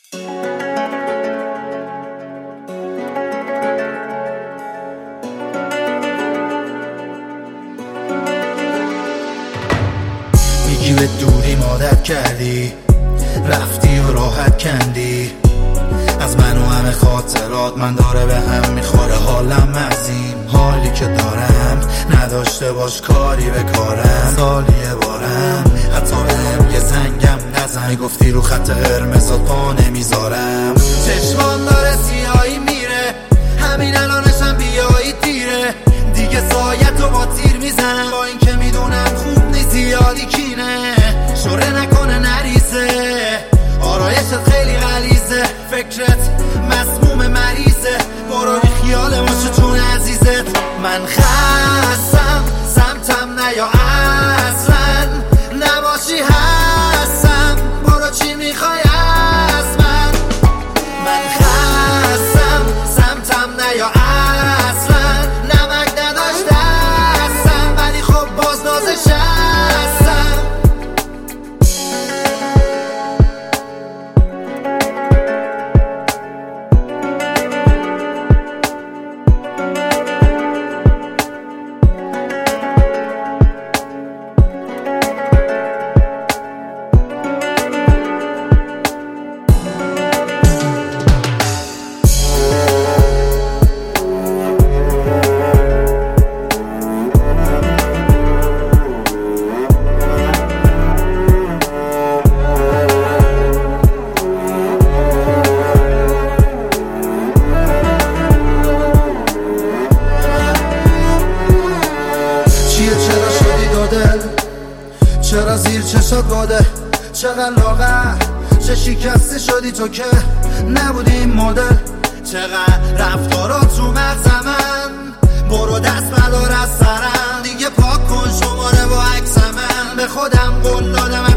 میگی به دوری عادت کردی، رفتی و راحت کندی از من و همه خاطرات. من داره به هم میخوره حالم از این حالی که دارم. نداشته باش کاری به کارم، سالیه بارم حتی بهم یه زنگم نزن. گفتی رو خط قرمزات پا نمیذارم. چشمان داره سیاهی میره، همین الانشم بیایی دیره. دیگه سایتو با تیر میزنم، با این که میدونم خوب نیست زیادی کینه. شوره نکنه نریزه، آرایشت خیلی غلیظه. فکرت مسموم مریضه، برو بی خیال باشه چون عزیزت. من خستم سمتم نیا اصلا، نباشی هستم برو چی میخوای از من. من خستم سمتم نیا اصلا، نمک نداشت دستم ولی خب باز نازش هستم. چرا زیر چشات باده، چقدر لاغر، چه شکسته شدی تو که نبودی این مدل. چقدر رفتارات تو مغز من، برو دست بردار از سرم. دیگه پاک کن شماره با عکس من، به خودم قول دادم